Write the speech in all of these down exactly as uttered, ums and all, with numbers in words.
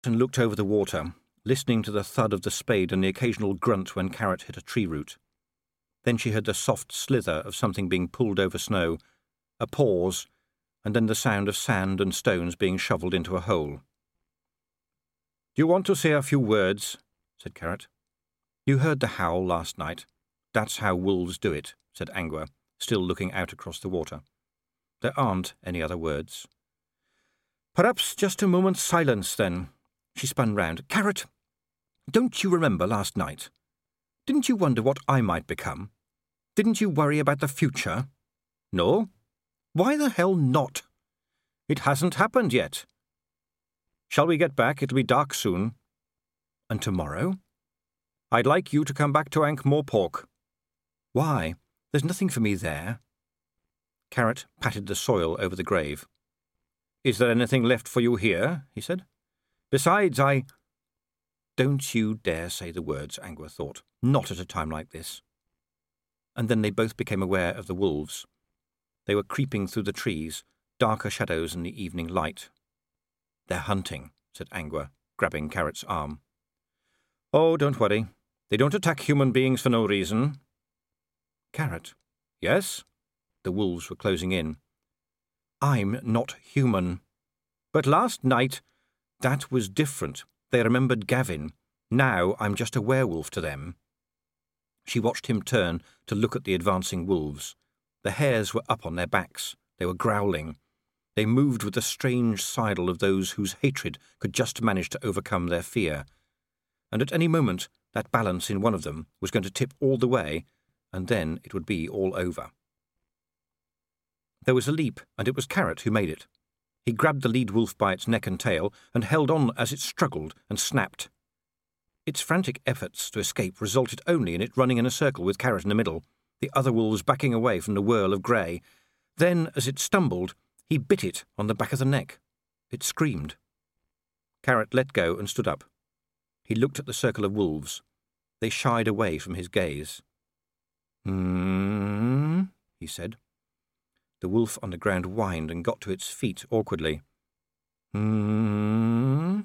and looked over the water, listening to the thud of the spade and the occasional grunt when Carrot hit a tree root. Then she heard the soft slither of something being pulled over snow, a pause, and then the sound of sand and stones being shovelled into a hole. "Do you want to say a few words?" said Carrot. "You heard the howl last night. That's how wolves do it," said Angua, still looking out across the water. "There aren't any other words." "Perhaps just a moment's silence, then." She spun round. "Carrot, don't you remember last night? Didn't you wonder what I might become? Didn't you worry about the future? No? Why the hell not? It hasn't happened yet. Shall we get back? It'll be dark soon." "And tomorrow?" "I'd like you to come back to Ankh-Morpork." "Why? There's nothing for me there." Carrot patted the soil over the grave. "Is there anything left for you here?" he said. "Besides, I—" "Don't you dare say the words," Angua thought. "Not at a time like this." And then they both became aware of the wolves. They were creeping through the trees, darker shadows in the evening light. "They're hunting," said Angua, grabbing Carrot's arm. "Oh, don't worry. They don't attack human beings for no reason." "Carrot." "Yes?" The wolves were closing in. "I'm not human." "But last night—" "That was different. They remembered Gavin. Now I'm just a werewolf to them." She watched him turn to look at the advancing wolves. The hairs were up on their backs. They were growling. They moved with the strange sidle of those whose hatred could just manage to overcome their fear. And at any moment that balance in one of them was going to tip all the way, and then it would be all over. There was a leap, and it was Carrot who made it. He grabbed the lead wolf by its neck and tail and held on as it struggled and snapped. Its frantic efforts to escape resulted only in it running in a circle with Carrot in the middle, the other wolves backing away from the whirl of grey. Then, as it stumbled, he bit it on the back of the neck. It screamed. Carrot let go and stood up. He looked at the circle of wolves. They shied away from his gaze. "Hmm," he said. The wolf on the ground whined and got to its feet awkwardly. "Hmm."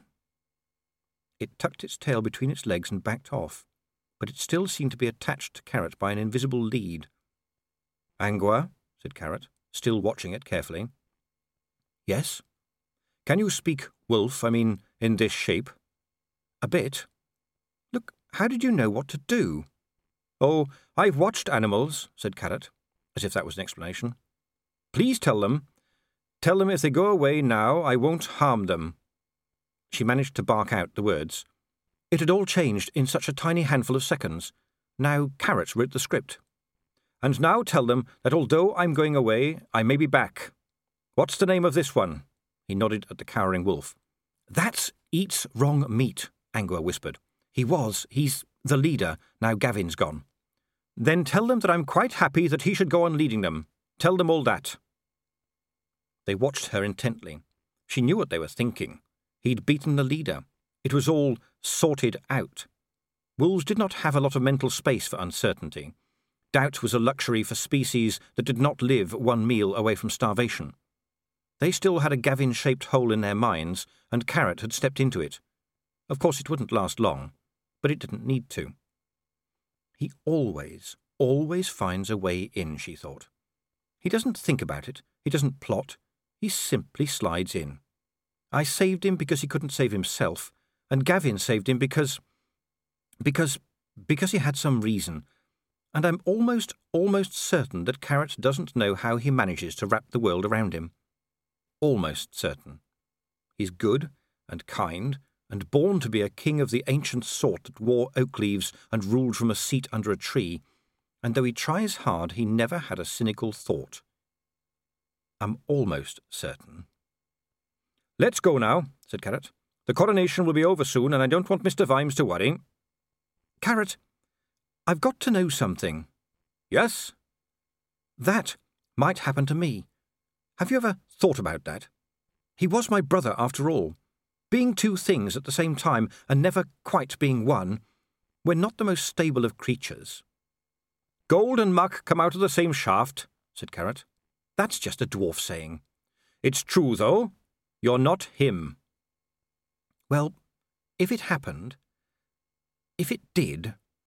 It tucked its tail between its legs and backed off, but it still seemed to be attached to Carrot by an invisible lead. "Angua," said Carrot, still watching it carefully. "Yes?" "Can you speak wolf, I mean, in this shape?" "A bit." "Look, how did you know what to do?" "Oh, I've watched animals," said Carrot, as if that was an explanation. "Please tell them. Tell them if they go away now, I won't harm them." She managed to bark out the words. It had all changed in such a tiny handful of seconds. Now Carrot wrote the script. "And now tell them that although I'm going away, I may be back. What's the name of this one?" He nodded at the cowering wolf. "That's Eats Wrong Meat," Angua whispered. "He was. He's the leader, now Gavin's gone." "Then tell them that I'm quite happy that he should go on leading them. Tell them all that." They watched her intently. She knew what they were thinking. He'd beaten the leader. It was all sorted out. Wolves did not have a lot of mental space for uncertainty. Doubt was a luxury for species that did not live one meal away from starvation. They still had a Gavin-shaped hole in their minds, and Carrot had stepped into it. Of course it wouldn't last long, but it didn't need to. He always, always finds a way in, she thought. He doesn't think about it. He doesn't plot. He simply slides in. I saved him because he couldn't save himself, and Gavin saved him because... because... because he had some reason. And I'm almost, almost certain that Carrot doesn't know how he manages to wrap the world around him. Almost certain. He's good and kind and born to be a king of the ancient sort that wore oak leaves and ruled from a seat under a tree, and though he tries hard, he never had a cynical thought. I'm almost certain. "Let's go now," said Carrot. "The coronation will be over soon, and I don't want Mister Vimes to worry." "Carrot, I've got to know something." "Yes?" "That might happen to me. Have you ever thought about that? He was my brother after all. Being two things at the same time and never quite being one, we're not the most stable of creatures." "Gold and muck come out of the same shaft," said Carrot. "That's just a dwarf saying." "It's true, though. You're not him." "Well, If it happened, if it did,